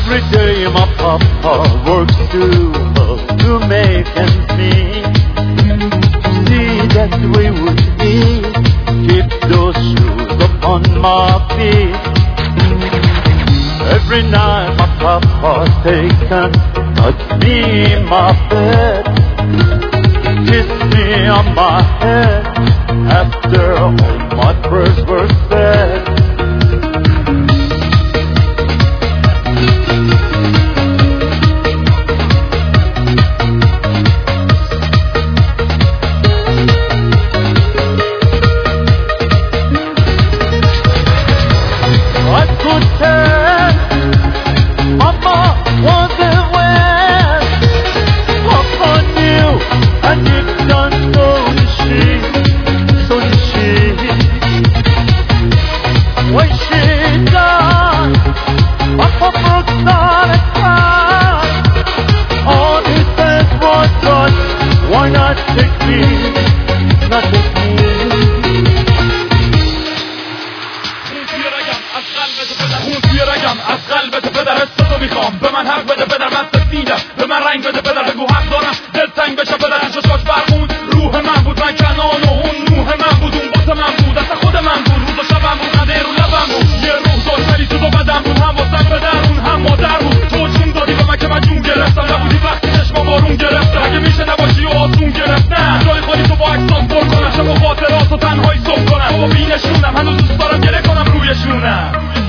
Every day my papa works to make ends meet. See that we would eat, keep those shoes upon my feet. Every night my papa takes and touch me in my bed, kiss me on my head after all my prayers were said. Why not take me, not take me. خون توی رگم از قلبت پدر حستو میخوام به من حق بده پدر من سفیدم به من رنگ بده پدر بگو حق دارم دلتنگ بشه پدر تو چشاش برخون روح من بود من کنان و اون نوح من بود اون واسه من بود اصلا خود من بود روز و شبم بود نده رو لبم بود یه روح داشت ولی تو بدم بود هم واسم پدر اون هم مادر بود تو جون دادی به من که من جون گرفتم نبودی وقتی چشما بارون گرفته اگه میشه نباشی و آسون گرفتم جای خالی تو با عکسات پر کنم شب و خاطرات و تنهایی صبح کنم بابا بینشونم هنوز دوست دارم گله کنم رویشونم.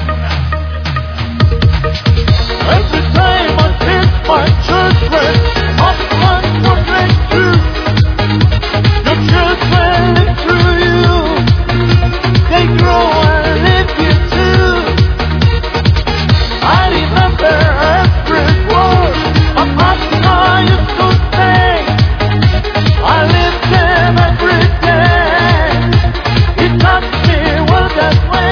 Every time I take my children off my footprint too, your children live through you, they grow and live you too. I remember every word my papa used to say, I lived them every day, he taught me well that way.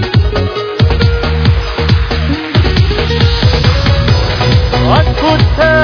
I could tell